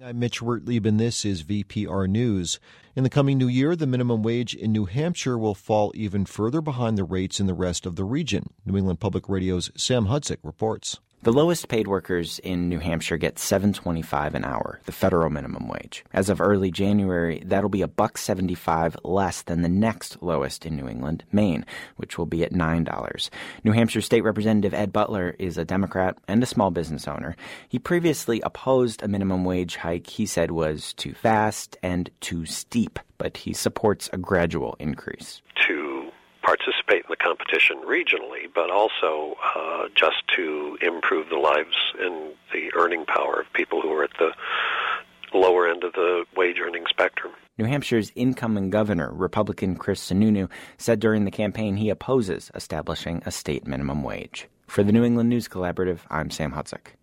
I'm Mitch Wertlieb, and this is VPR News. In the coming new year, the minimum wage in New Hampshire will fall even further behind the rates in the rest of the region. New England Public Radio's Sam Hudzik reports. The lowest paid workers in New Hampshire get $7.25 an hour, the federal minimum wage. As of early January, that'll be $1.75 less than the next lowest in New England, Maine, which will be at $9. New Hampshire State Representative Ed Butler is a Democrat and a small business owner. He previously opposed a minimum wage hike he said was too fast and too steep, but he supports a gradual increase. To participate in the competition regionally, but also just to improve the lives and the earning power of people who are at the lower end of the wage earning spectrum. New Hampshire's incoming governor, Republican Chris Sununu, said during the campaign he opposes establishing a state minimum wage. For the New England News Collaborative, I'm Sam Hudzik.